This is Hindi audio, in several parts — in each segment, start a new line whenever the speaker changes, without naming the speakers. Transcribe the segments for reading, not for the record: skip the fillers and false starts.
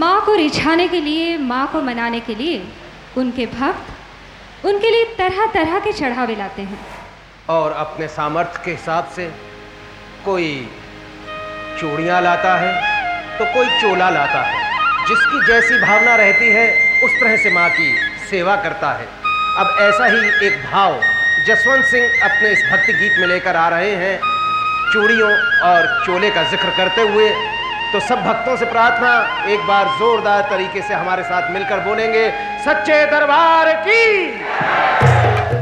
माँ को रिझाने के लिए, माँ को मनाने के लिए उनके भक्त उनके लिए तरह तरह के चढ़ावे लाते हैं।
और अपने सामर्थ्य के हिसाब से कोई चूड़ियाँ लाता है तो कोई चोला लाता है। जिसकी जैसी भावना रहती है उस तरह से माँ की सेवा करता है। अब ऐसा ही एक भाव जसवंत सिंह अपने इस भक्ति गीत में लेकर आ रहे हैं। चूड़ियों और चोले का जिक्र करते हुए तो सब भक्तों से प्रार्थना, एक बार जोरदार तरीके से हमारे साथ मिलकर बोलेंगे, सच्चे दरबार की।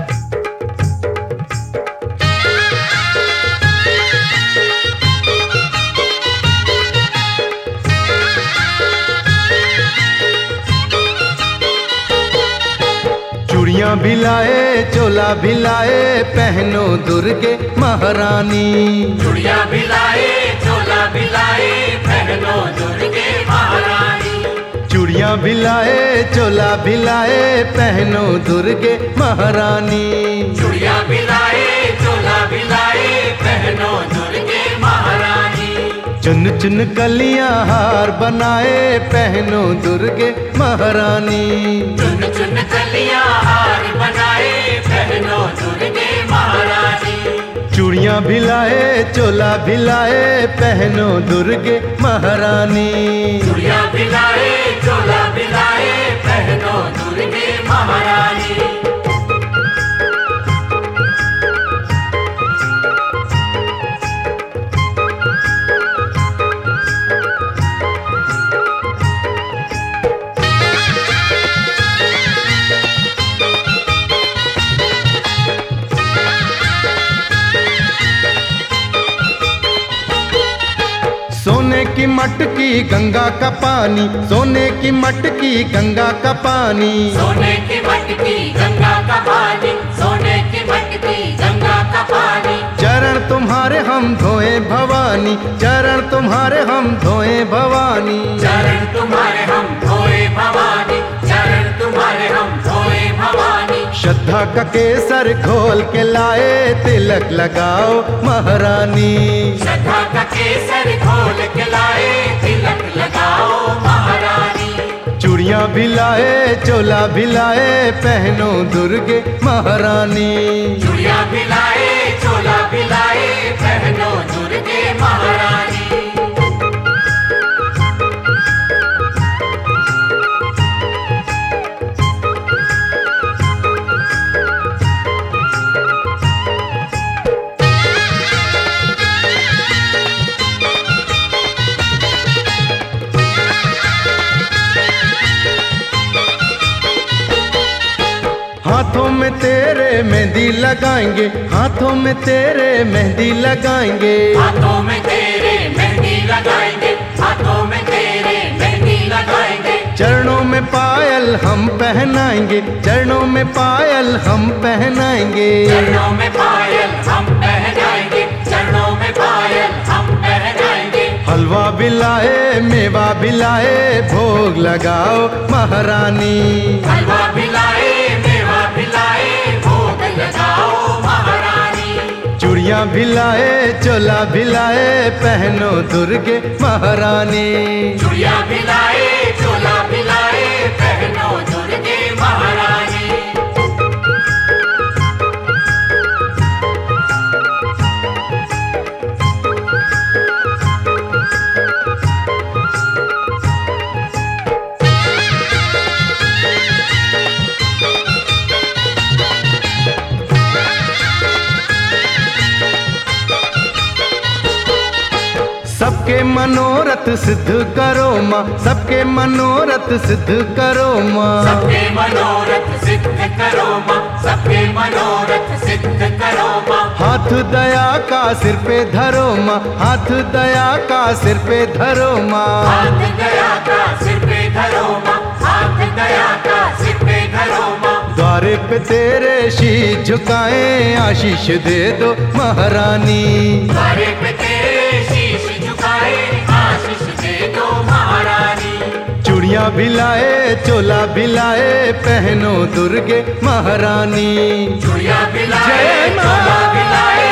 चूड़ियाँ भी लाए, चोला भी लाए, पहनो दुर्गे महारानी।
चूड़ियाँ भी लाए, चोला भी लाए, पहनो दुर्गे महारानी।
चूड़ियाँ भी लाए, चोला भी लाए, पहनो दुर्गे महारानी।
चूड़ियाँ भी लाए, चोला भी लाए, पहनो दुर्गे महारानी।
चुन चुन कलियां हार बनाए, पहनो दुर्गे महारानी।
चुन चुन कलियां हार बनाए, पहनो दुर्गे महारानी।
चूड़ियाँ भी लाए, चोला भी लाए, पहनो दुर्गे महारानी।
चूड़ियाँ भी लाए, चोला भी लाए, पहनो दुर्गे महारानी।
सोने की मटकी गंगा का पानी, सोने की मटकी गंगा का पानी।
सोने की मटकी गंगा का पानी, सोने की मटकी गंगा का पानी।
चरण तुम्हारे हम धोए भवानी, चरण तुम्हारे हम धोए भवानी।
चरण तुम्हारे हम धोए भवानी, चरण तुम्हारे हम धोए भवानी।
श्रद्धा का केसर खोल के लाए, तिलक लगाओ महारानी।
श्रद्धा का केसर खोल के लाए, तिलक लगाओ महारानी।
चूड़ियाँ भी लाए, चोला भी लाए, पहनो दुर्गे महारानी।
चूड़ियाँ भी लाए, चोला भी लाए, पहनो दुर्गे महारानी।
हाथों में तेरे मेहंदी लगाएंगे, हाथों में तेरे मेहंदी लगाएंगे।
हाथों में तेरे मेहंदी लगाएंगे, हाथों में तेरे मेहंदी लगाएंगे।
चरणों में पायल हम पहनाएंगे, चरणों में पायल हम पहनाएंगे।
चरणों में पायल हम पहनाएंगे, चरणों में पायल हम पहनाएंगे।
हलवा भी लाए, मेवा भी लाए, भोग लगाओ महारानी।
हलवा भी लाए, मेवा भी लाए, भोग लगाओ महारानी।
चूड़ियाँ भी लाए, चोला भी लाए, पहनो दुर्गे महारानी।
चूड़ियाँ भी लाए, चोला भी लाए, पहनो दुर्गे महारानी।
सबके मनोरथ सिद्ध करो माँ, सबके मनोरथ सिद्ध करो माँ।
सबके मनोरथ सिद्ध करो माँ, सबके मनोरथ सिद्ध करो माँ।
हाथ दया का सिर पे धरो माँ, हाथ दया का सिर पे धरो माँ।
हाथ दया का सिर पे धरो माँ, हाथ दया का सिर पे धरो माँ।
द्वारे पे तेरे शीश झुकाएं, आशीष दे दो महारानी।
द्वारे पे तेरे शीश झुकाए, आशीष दे दो महारानी।
चूड़ियाँ भी लाए, चोला भी लाए, पहनो दुर्गे महारानी।
चूड़ियाँ भी लाए, चोला भी लाए,